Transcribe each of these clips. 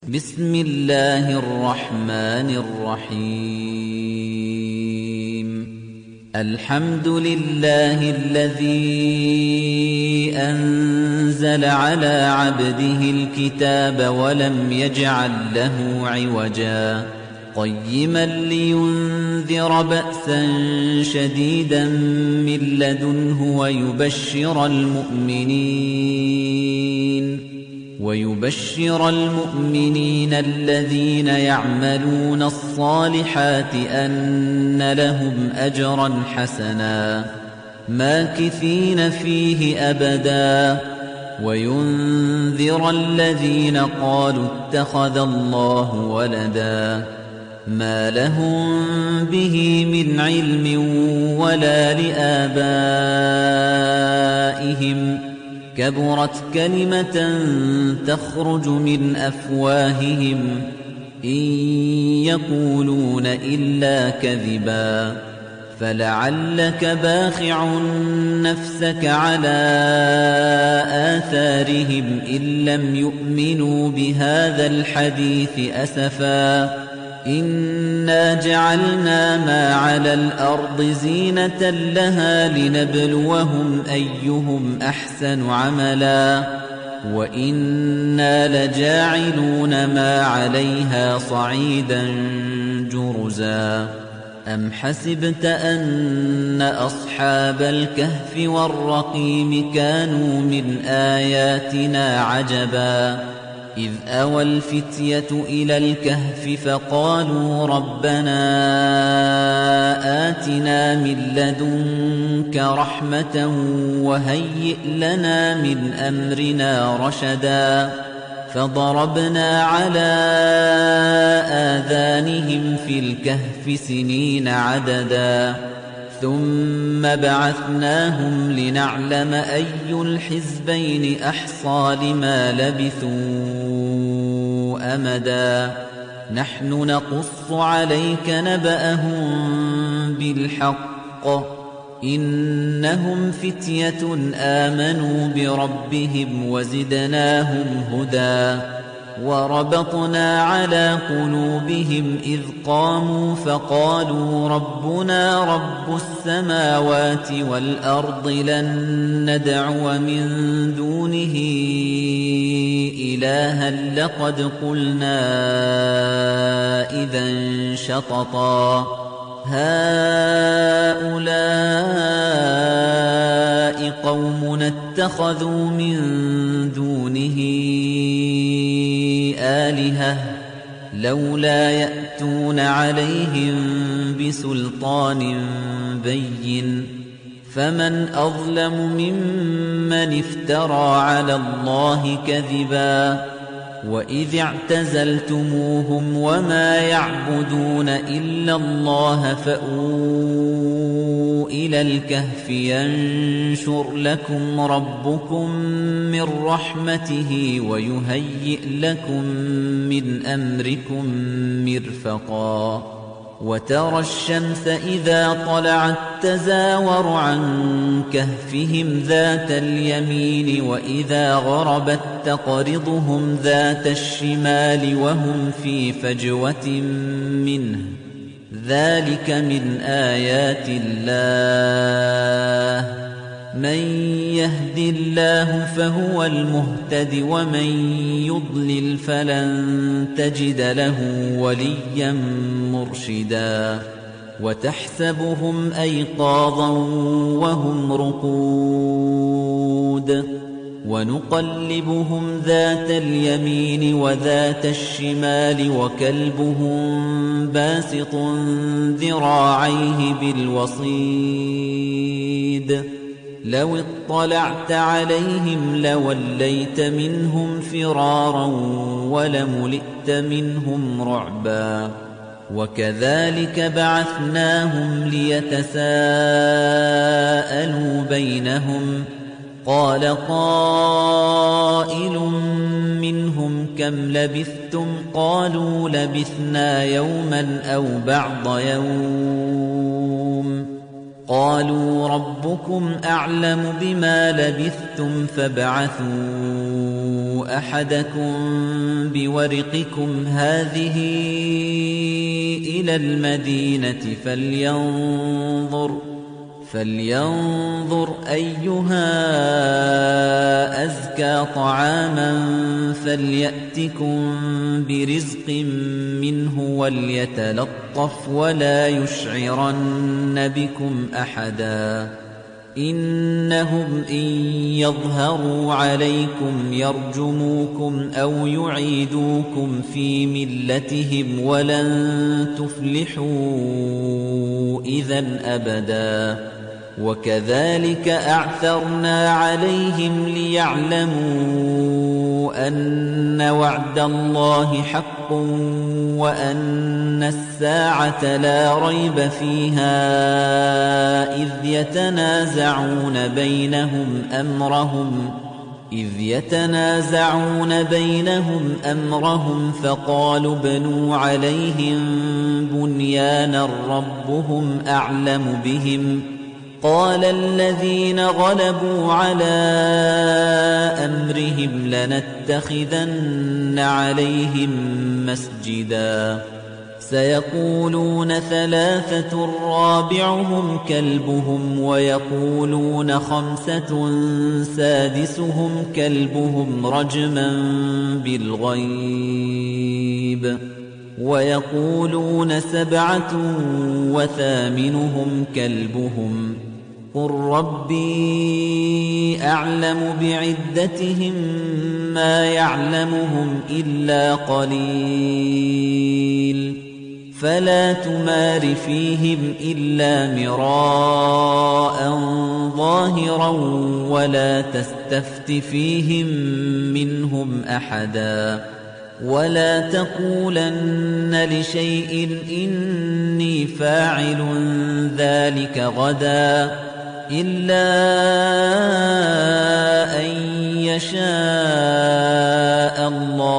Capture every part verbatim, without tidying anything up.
بسم الله الرحمن الرحيم الحمد لله الذي أنزل على عبده الكتاب ولم يجعل له عوجا قيما لينذر بأسا شديدا من لدنه ويبشر المؤمنين ويبشر المؤمنين الذين يعملون الصالحات أن لهم أجرا حسنا ماكثين فيه أبدا وينذر الذين قالوا اتخذ الله ولدا ما لهم به من علم ولا لآبائهم كبرت كلمة تخرج من أفواههم إن يقولون إلا كذبا فلعلك باخع نفسك على آثارهم إن لم يؤمنوا بهذا الحديث أسفا إنا جعلنا ما على الأرض زينة لها لنبلوهم أيهم أحسن عملا وإنا لجاعلون ما عليها صعيدا جرزا أم حسبت أن أصحاب الكهف والرقيم كانوا من آياتنا عجبا إذ أوى الفتية إلى الكهف فقالوا ربنا آتنا من لدنك رحمة وهيئ لنا من أمرنا رشدا فضربنا على آذانهم في الكهف سنين عددا ثم بعثناهم لنعلم أي الحزبين أحصى لما لبثوا أمدا نحن نقص عليك نبأهم بالحق إنهم فتية آمنوا بربهم وزدناهم هدى وربطنا على قلوبهم إذ قاموا فقالوا ربنا رب السماوات والأرض لن ندعو من دونه إلها لقد قلنا إذا شططا هؤلاء قوم اتخذوا من دونه آلهة لولا يأتون عليهم بسلطان بين فمن أظلم ممن افترى على الله كذبا وإذ اعتزلتموهم وما يعبدون إلا الله فأووا إلى الكهف ينشر لكم ربكم من رحمته ويهيئ لكم من أمركم مرفقا وترى الشمس إذا طلعت تزاور عن كهفهم ذات اليمين وإذا غربت تقرضهم ذات الشمال وهم في فجوة منه ذلك من آيات الله من يهد الله فهو المهتد ومن يضلل فلن تجد له وليا مرشدا وتحسبهم أيقاظا وهم رقود ونقلبهم ذات اليمين وذات الشمال وكلبهم باسط ذراعيه بالوصيد لو اطلعت عليهم لوليت منهم فرارا ولملئت منهم رعبا وكذلك بعثناهم ليتساءلوا بينهم قال قائل منهم كم لبثتم قالوا لبثنا يوما أو بعض يوم قالوا ربكم أعلم بما لبثتم فابعثوا أحدكم بورقكم هذه إلى المدينة فلينظر فلينظر أيها أزكى طعاما فليأتكم برزق منه وليتلطف ولا يشعرن بكم أحدا إنهم إن يظهروا عليكم يرجموكم أو يعيدوكم في ملتهم ولن تفلحوا إذا أبدا وكذلك أعثرنا عليهم ليعلموا أن وعد الله حق وأن الساعة لا ريب فيها إذ يتنازعون بينهم أمرهم إذ يتنازعون بينهم أمرهم فقالوا ابنوا عليهم بنيانا ربهم أعلم بهم قال الذين غلبوا على أمرهم لنتخذن عليهم مسجدا سيقولون ثلاثة رابعهم كلبهم ويقولون خمسة سادسهم كلبهم رجما بالغيب ويقولون سبعة وثامنهم كلبهم قل ربي أعلم بعدتهم ما يعلمهم إلا قليل فلا تمار فيهم إلا مراء ظاهرا ولا تستفت فيهم منهم أحدا ولا تقولن لشيء إني فاعل ذلك غدا إلا أن يشاء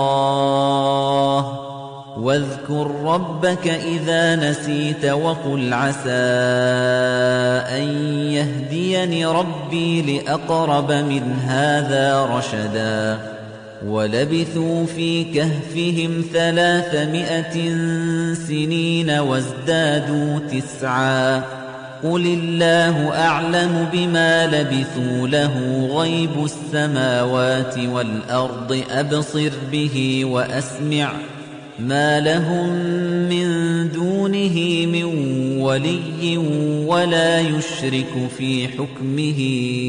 الله واذكر ربك إذا نسيت وقل عسى أن يهديني ربي لأقرب من هذا رشدا ولبثوا في كهفهم ثلاثمائة سنين وازدادوا تسعا قل الله أعلم بما لبثوا له غيب السماوات والأرض أبصر به وأسمع ما لهم من دونه من ولي ولا يشرك في حكمه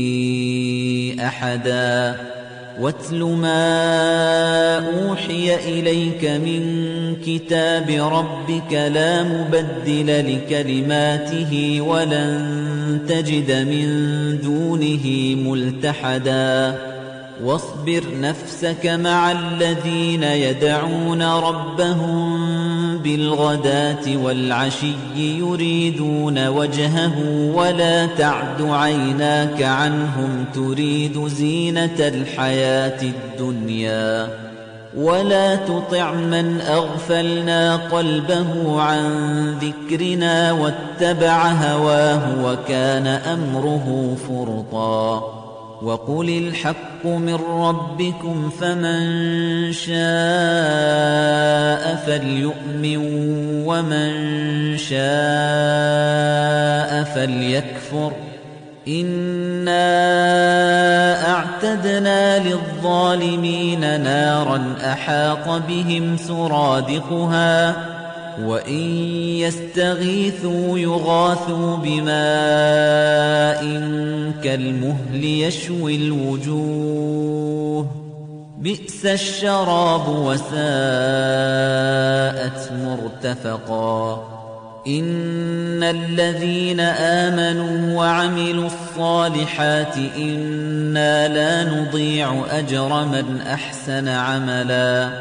أحدا واتل ما أوحي إليك من كتاب ربك لا مبدل لكلماته ولن تجد من دونه ملتحدا واصبر نفسك مع الذين يدعون ربهم بالغداة والعشي يريدون وجهه ولا تعد عيناك عنهم تريد زينة الحياة الدنيا ولا تطع من أغفلنا قلبه عن ذكرنا واتبع هواه وكان أمره فرطا وقل الحق من ربكم فمن شاء فليؤمن ومن شاء فليكفر إنا أعتدنا للظالمين نارا أحاط بهم سرادقها وإن يستغيثوا يغاثوا بماء كالمهل يشوي الوجوه بئس الشراب وساءت مرتفقا إن الذين آمنوا وعملوا الصالحات إنا لا نضيع أجر من أحسن عملا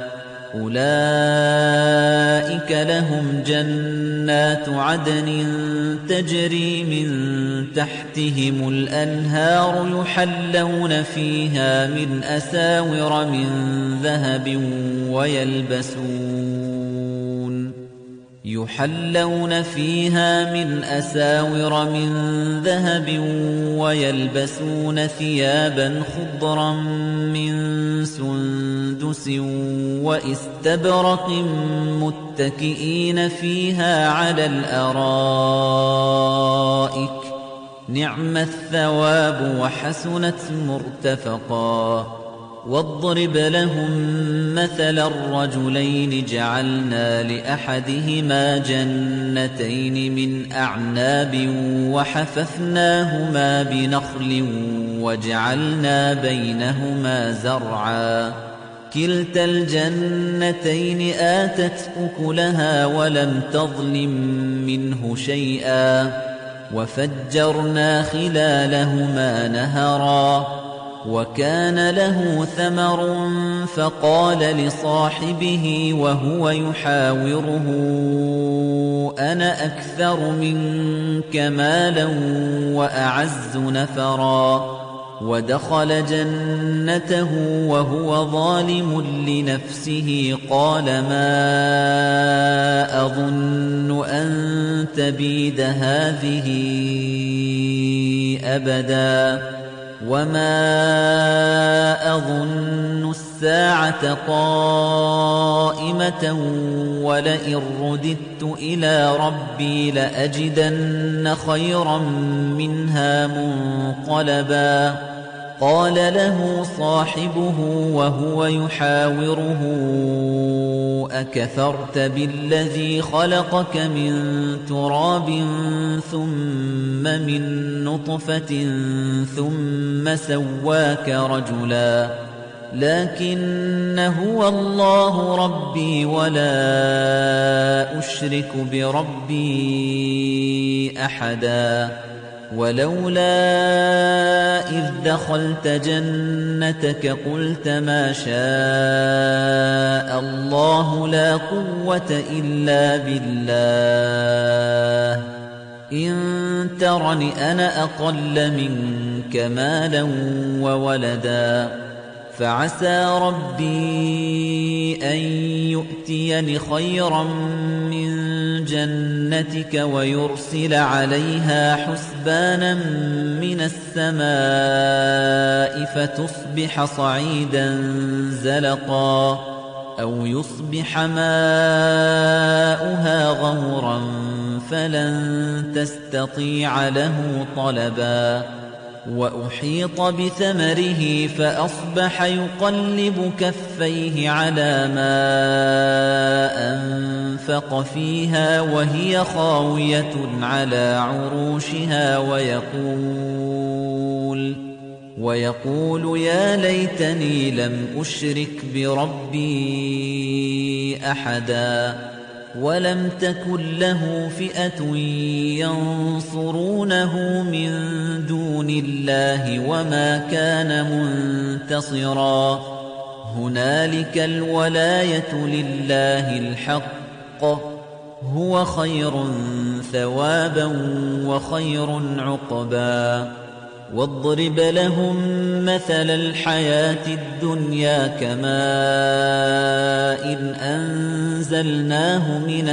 أولئك لهم جنات عدن تجري من تحتهم الأنهار يحلون فيها من أساور من ذهب ويلبسون يحلون فيها من أساور من ذهب ويلبسون ثيابا خضرا من سندس وإستبرق متكئين فيها على الأرائك نعم الثواب وحسنت مرتفقا واضرب لهم مثل الرجلين جعلنا لأحدهما جنتين من أعناب وحففناهما بنخل وجعلنا بينهما زرعا كلتا الجنتين آتت أكلها ولم تظلم منه شيئا وفجرنا خلالهما نهرا وكان له ثمر فقال لصاحبه وهو يحاوره أنا أكثر منك مالا وأعز نفرا ودخل جنته وهو ظالم لنفسه قال ما أظن أن تبيد هذه أبدا وما أظن الساعة قائمة ولئن رددت إلى ربي لأجدن خيرا منها منقلبا قال له صاحبه وهو يحاوره أكفرت بالذي خلقك من تراب ثم من نطفة ثم سواك رجلا لكن هو الله ربي ولا أشرك بربي أحدا ولولا إذ دخلت جنتك قلت ما شاء الله لا قوة إلا بالله إن ترني أنا أقل منك مالا وولدا فعسى ربي أن يؤتيني خيرا من جنتك ويرسل عليها حسبانا من السماء فتصبح صعيدا زلقا أو يصبح ماؤها غورا فلن تستطيع له طلبا وأحيط بثمره فأصبح يقلب كفيه على ما أنفق فيها وهي خاوية على عروشها ويقول ويقول يا ليتني لم أشرك بربي أحدا ولم تكن له فئة ينصرونه من دون الله وما كان منتصرا هنالك الولاية لله الحق هو خير ثوابا وخير عقبا واضرب لهم مثل الحياة الدنيا كماء أنزلناه من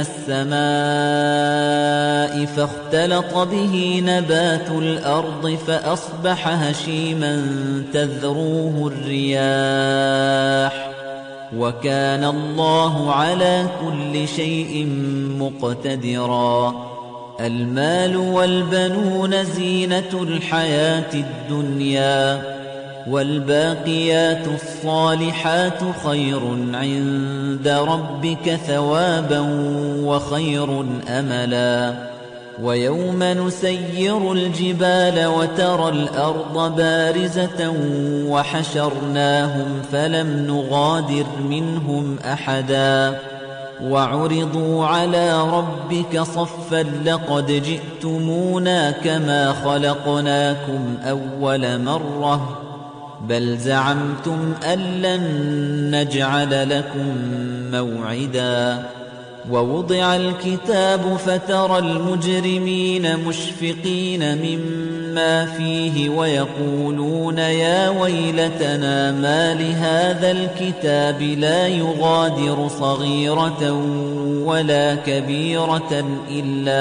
السماء فاختلط به نبات الأرض فأصبح هشيما تذروه الرياح وكان الله على كل شيء مقتدرا المال والبنون زينة الحياة الدنيا والباقيات الصالحات خير عند ربك ثوابا وخير أملا ويوم نسير الجبال وترى الأرض بارزة وحشرناهم فلم نغادر منهم أحدا وعرضوا على ربك صفا لقد جئتمونا كما خلقناكم أول مرة بل زعمتم أن لن نجعل لكم موعدا ووضع الكتاب فترى المجرمين مشفقين مما فيه ويقولون يا ويلتنا ما لهذا الكتاب لا يغادر صغيرة ولا كبيرة إلا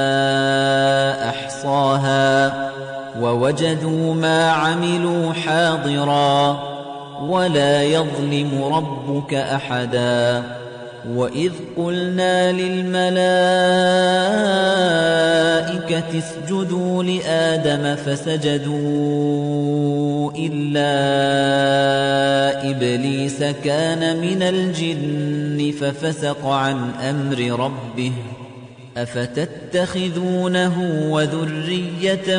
أحصاها ووجدوا ما عملوا حاضرا ولا يظلم ربك أحدا وإذ قلنا للملائكة اسجدوا لآدم فسجدوا إلا إبليس كان من الجن ففسق عن أمر ربه أفتتخذونه وذريته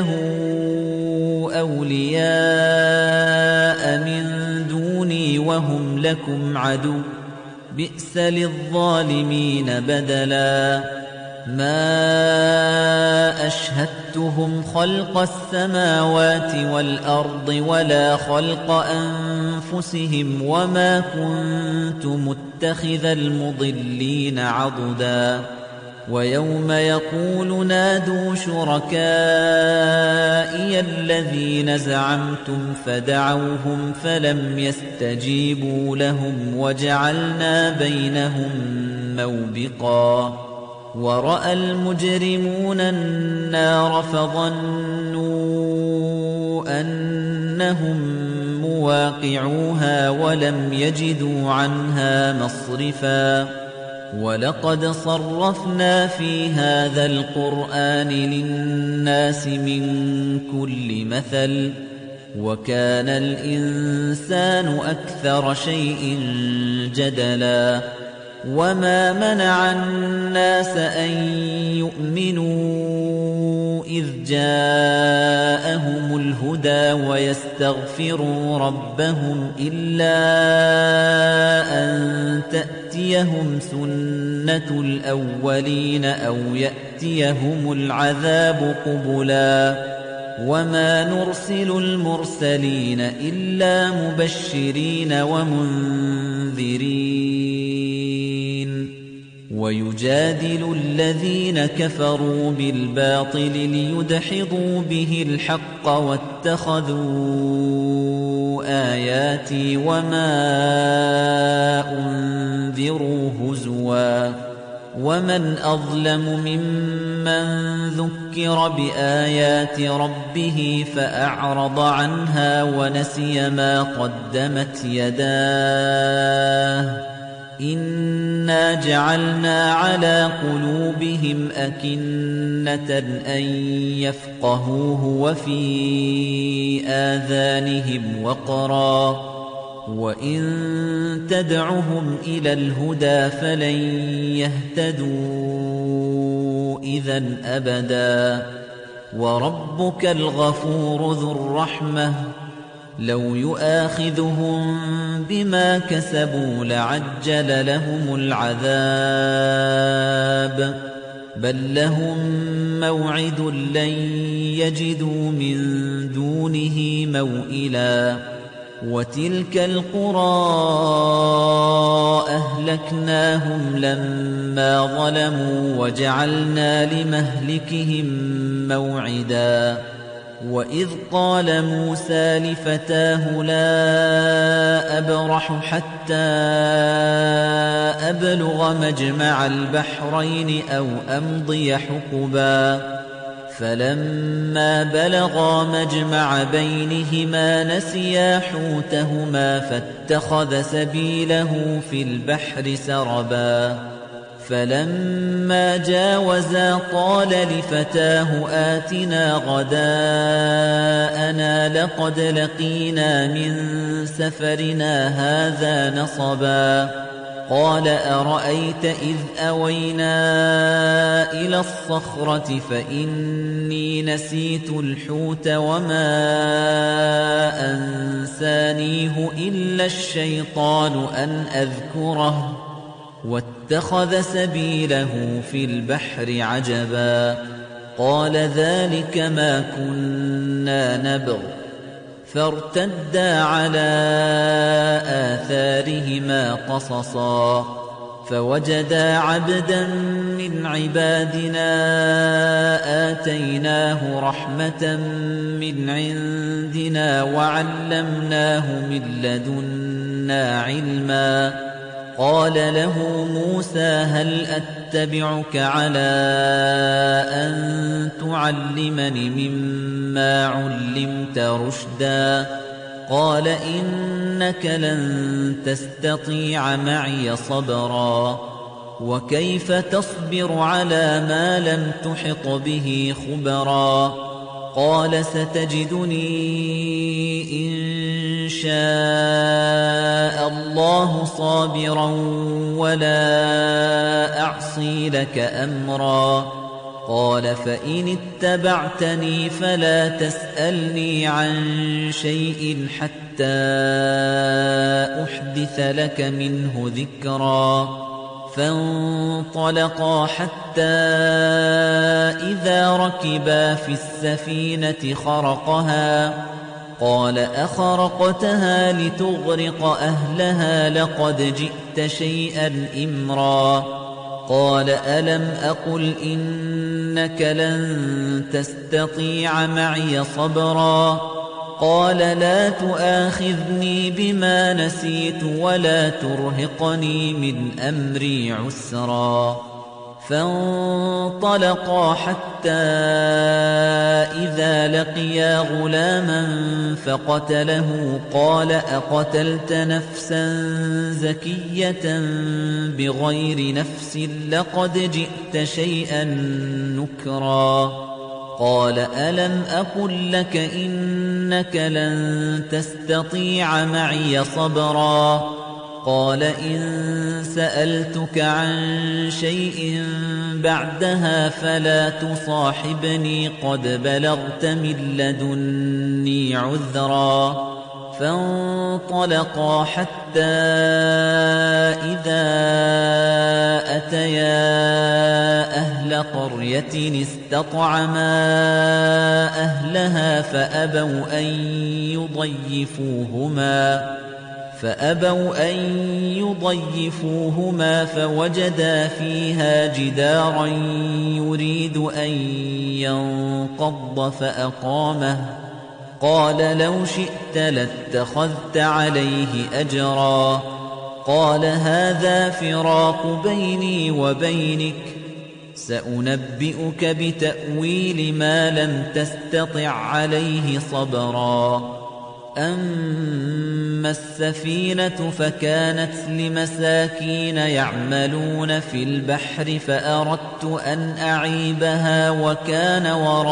أولياء من دوني وهم لكم عدو بئس للظالمين بدلا ما أشهدتهم خلق السماوات والأرض ولا خلق أنفسهم وما كنت متخذ المضلين عضدا ويوم يقول نادوا شركائي الذين زعمتم فدعوهم فلم يستجيبوا لهم وجعلنا بينهم موبقا ورأى المجرمون النار فظنوا أنهم مواقعوها ولم يجدوا عنها مصرفا وَلَقَدْ صَرَّفْنَا فِي هَذَا الْقُرْآنِ لِلنَّاسِ مِنْ كُلِّ مَثَلٍ وَكَانَ الْإِنسَانُ أَكْثَرَ شَيْءٍ جَدَلًا وَمَا مَنَعَ النَّاسَ أَنْ يُؤْمِنُوا إِذْ جَاءَهُمُ الْهُدَى وَيَسْتَغْفِرُوا رَبَّهُمْ إِلَّا أَنْ تَأْتِيَهُمْ سُنَّةُ الْأَوَّلِينَ أَوْ يَأْتِيَهُمُ الْعَذَابُ قُبُلًا وَمَا نُرْسِلُ الْمُرْسَلِينَ إِلَّا مُبَشِّرِينَ وَمُنذِرِينَ وَيُجَادِلُ الَّذِينَ كَفَرُوا بِالْبَاطِلِ لِيُدْحِضُوا بِهِ الْحَقَّ وَاتَّخَذُوا آيَاتِي وَمَا أُنذِرُوا هُزُوًا وَمَنْ أَظْلَمُ مِمَّنْ ذُكِّرَ بِآيَاتِ رَبِّهِ فَأَعْرَضَ عَنْهَا وَنَسِيَ مَا قَدَّمَتْ يَدَاهُ إِنَّا جَعَلْنَا عَلَى قُلُوبِهِمْ أَكِنَّةً أَن يَفْقَهُوهُ وَفِي آذَانِهِمْ وَقْرًا وَإِن تَدْعُهُمْ إِلَى الْهُدَى فَلَن يَهْتَدُوا إِذًا أَبَدًا وَرَبُّكَ الْغَفُورُ ذُو الرَّحْمَةِ لَوْ يُؤَاخِذُهُم بِمَا كَسَبُوا لَعَجَّلَ لَهُمُ الْعَذَابَ بَل لَّهُم مَّوْعِدٌ لَّن يَجِدُوا مِن دُونِهِ مَوْئِلًا وَتِلْكَ الْقُرَىٰ أَهْلَكْنَاهُمْ لَمَّا ظَلَمُوا وَجَعَلْنَا لِمَهْلِكِهِم مَّوْعِدًا وَإِذْ قَالَ مُوسَىٰ لِفَتَاهُ لَا أَبْرَحُ حَتَّىٰ أَبْلُغَ مَجْمَعَ الْبَحْرَيْنِ أَوْ أَمْضِيَ حُقُبًا فَلَمَّا بَلَغَا مَجْمَعَ بَيْنِهِمَا نَسِيَا حُوتَهُمَا فَاتَّخَذَ سَبِيلَهُ فِي الْبَحْرِ سَرَبًا فَلَمَّا جَاوَزَا قَالَ لِفَتَاهُ آتِنَا غَدَاءَنَا لَقَدْ لَقِينَا مِن سَفَرِنَا هَٰذَا نَصَبًا قَالَ أَرَأَيْتَ إِذْ أَوَيْنَا إِلَى الصَّخْرَةِ فَإِنِّي نَسِيتُ الْحُوتَ وَمَا أَنسَانِيهُ إِلَّا الشَّيْطَانُ أَنْ أَذْكُرَهُ وَاتَّخَذَ سَبِيلَهُ فِي الْبَحْرِ عَجَبًا قَالَ ذَلِكَ مَا كُنَّا نَبْغِ فَارْتَدَّا عَلَىٰ آثَارِهِمَا قَصَصًا فوجدا عبدا من عبادنا آتيناه رحمة من عندنا وعلمناه من لدنا علما قال له موسى هل أتبعك على أن تعلمني مما علمت رشدا قال إنك لن تستطيع معي صبرا وكيف تصبر على ما لم تحط به خبرا قال ستجدني إن شاء الله صابرا ولا أعصي لك أمرا قال فإن اتبعتني فلا تسألني عن شيء حتى أحدث لك منه ذكرا فانطلقا حتى إذا ركبا في السفينة خرقها قال أخرقتها لتغرق أهلها لقد جئت شيئا إمرا قال ألم أقل إنك لن تستطيع معي صبرا قال لا تؤاخذني بما نسيت ولا ترهقني من أمري عسرا فانطلقا حتى إذا لقيا غلاما فقتله قال أقتلت نفسا زكية بغير نفس لقد جئت شيئا نكرا قال ألم أقل لك إنك لن تستطيع معي صبرا قال إن سألتك عن شيء بعدها فلا تصاحبني قد بلغت من لدني عذرا فانطلقا حتى إذا أتيا أهل قرية استطعما أهلها فأبوا أن يضيفوهما فأبوا أن يضيفوهما فوجدا فيها جدارا يريد أن ينقض فأقامه قال لو شئت لاتخذت عليه أجرا قال هذا فراق بيني وبينك سأنبئك بتأويل ما لم تستطع عليه صبرا أما السفينة فكانت لمساكين يعملون في البحر فأردت أن أعيبها وكان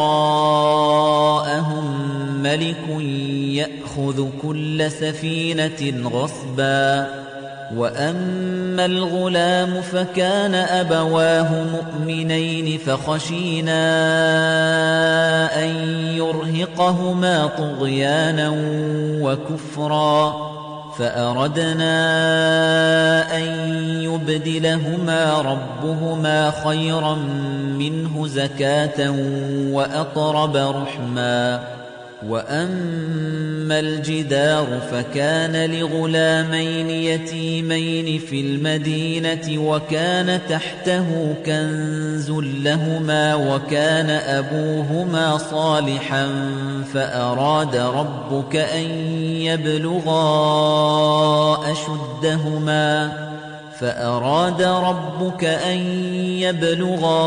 وراءهم ملك يأخذ كل سفينة غصبا وأما الغلام فكان أبواه مؤمنين فخشينا أن يرهقهما طغيانا وكفرا فأردنا أن يبدلهما ربهما خيرا منه زكاة وأقرب رحما وأما الجدار فكان لغلامين يتيمين في المدينة وكان تحته كنز لهما وكان أبوهما صالحا فأراد ربك أن يبلغا أشدهما فأراد ربك أن يبلغا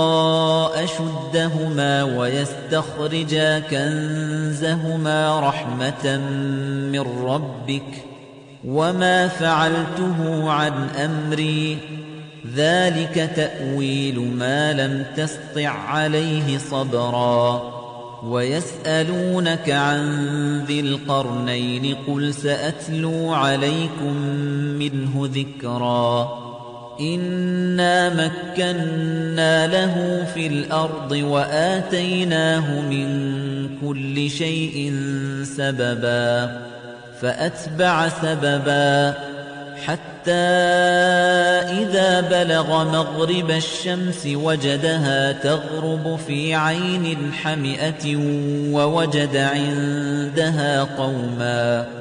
أشدهما ويستخرجا كنزهما رحمة من ربك وما فعلته عن أمري ذلك تأويل ما لم تسطع عليه صبرا ويسألونك عن ذي القرنين قل سأتلو عليكم منه ذكرا إنا مكنا له في الأرض وآتيناه من كل شيء سببا فأتبع سببا حتى إذا بلغ مغرب الشمس وجدها تغرب في عين حمئة ووجد عندها قوما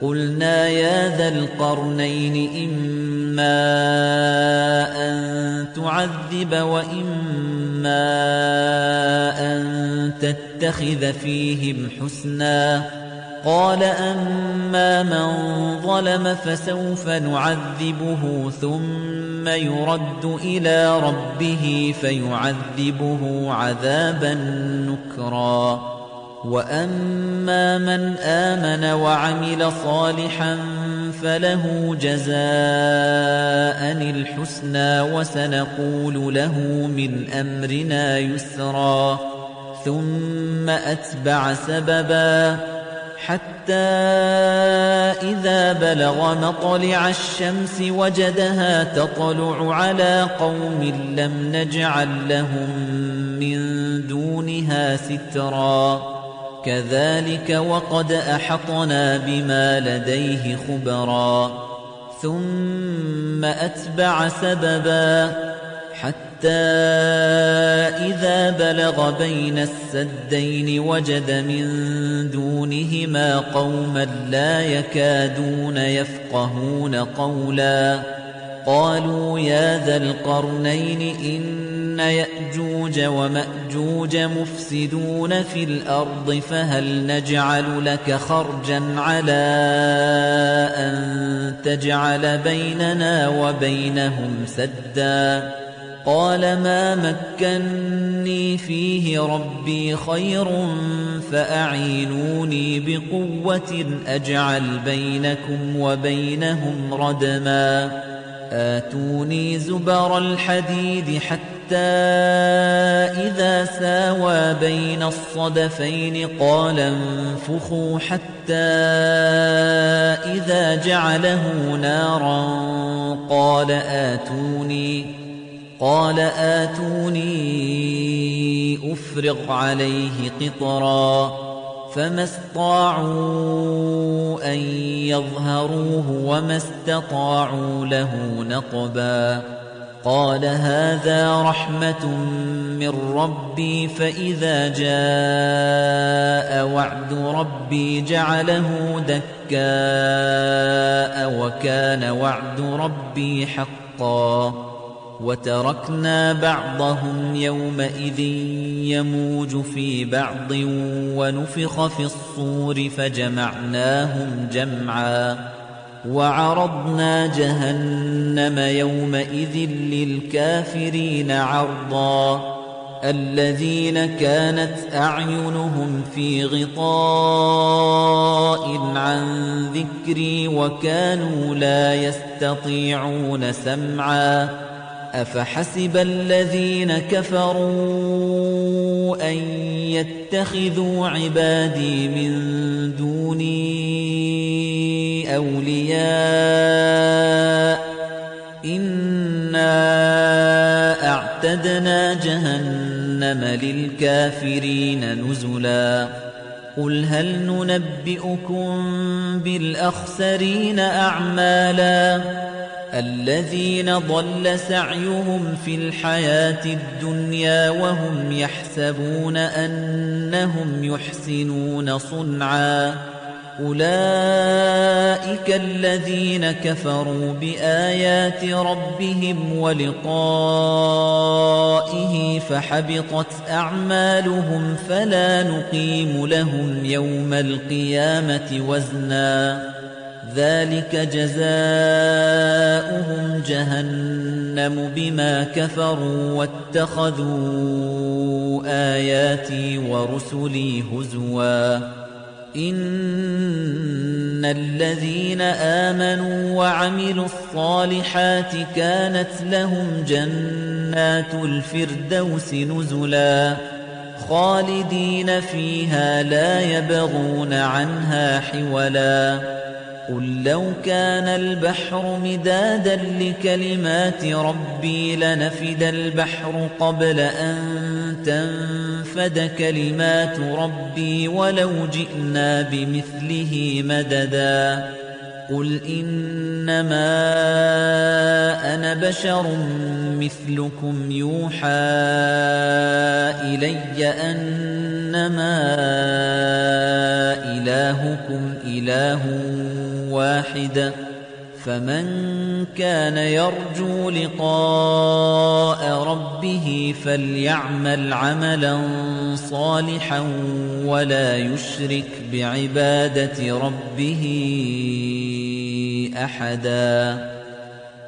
قُلْنَا يَا ذَا الْقَرْنَيْنِ إِمَّا أَن تُعَذِّبَ وَإِمَّا أَن تَتَّخِذَ فِيهِمْ حُسْنًا قَالَ أَمَّا مَن ظَلَمَ فَسَوْفَ نُعَذِّبُهُ ثُمَّ يُرَدُّ إِلَىٰ رَبِّهِ فَيُعَذِّبُهُ عَذَابًا نُكْرًا وَأَمَّا مَنْ آمَنَ وَعَمِلَ صَالِحًا فَلَهُ جَزَاءً الْحُسْنَىٰ وَسَنَقُولُ لَهُ مِنْ أَمْرِنَا يُسْرًا ثُمَّ أَتْبَعَ سَبَبًا حَتَّىٰ إِذَا بَلَغَ مَطْلِعَ الشَّمْسِ وَجَدَهَا تَطْلُعُ عَلَىٰ قَوْمٍ لَّمْ نَجْعَل لَّهُم مِّن دُونِهَا سِتْرًا كَذَٰلِكَ وَقَدْ أَحَطْنَا بِمَا لَدَيْهِ خُبْرًا ثُمَّ أَتْبَعَ سَبَبًا حَتَّىٰ إِذَا بَلَغَ بَيْنَ السَّدَّيْنِ وَجَدَ مِن دُونِهِمَا قَوْمًا لَّا يَكَادُونَ يَفْقَهُونَ قَوْلًا قَالُوا يَا ذَا الْقَرْنَيْنِ إِنَّ يَأْجُوجَ وَمَأْجُوجَ مُفْسِدُونَ فِي الْأَرْضِ فَهَلْ نَجْعَلُ لَكَ خَرْجًا عَلَىٰ أَن تَجْعَلَ بَيْنَنَا وَبَيْنَهُمْ سَدًّا قَالَ مَا مَكَّنِّي فِيهِ رَبِّي خَيْرٌ فَأَعِينُونِي بِقُوَّةٍ أَجْعَلْ بَيْنَكُمْ وَبَيْنَهُمْ رَدْمًا آتوني زبر الحديد حتى إذا ساوى بين الصدفين قال انفخوا حتى إذا جعله نارا قال آتوني قال آتوني أفرغ عليه قطرا فما استطاعوا أن يظهروه وما استطاعوا له نقبا قال هذا رحمة من ربي فإذا جاء وعد ربي جعله دكاء وكان وعد ربي حقا وتركنا بعضهم يومئذ يموج في بعض ونفخ في الصور فجمعناهم جمعا وعرضنا جهنم يومئذ للكافرين عرضا الذين كانت أعينهم في غطاء عن ذكري وكانوا لا يستطيعون سمعا أفحسب الذين كفروا أن يتخذوا عبادي من دوني أولياء إنا أعتدنا جهنم للكافرين نزلا قل هل ننبئكم بالأخسرين أعمالا الذين ضل سعيهم في الحياة الدنيا وهم يحسبون أنهم يحسنون صنعا أولئك الذين كفروا بآيات ربهم ولقائه فحبطت أعمالهم فلا نقيم لهم يوم القيامة وزنا ذلك جزاؤهم جهنم بما كفروا واتخذوا آياتي ورسلي هزوا إن الذين آمنوا وعملوا الصالحات كانت لهم جنات الفردوس نزلا خالدين فيها لا يبغون عنها حولا قل لو كان البحر مدادا لكلمات ربي لنفد البحر قبل أن تنفد كلمات ربي ولو جئنا بمثله مددا قل إنما أنا بشر مثلكم يوحى إلي أنما إلهكم إله واحدة فمن كان يرجو لقاء ربه فليعمل عملا صالحا ولا يشرك بعبادة ربه أحدا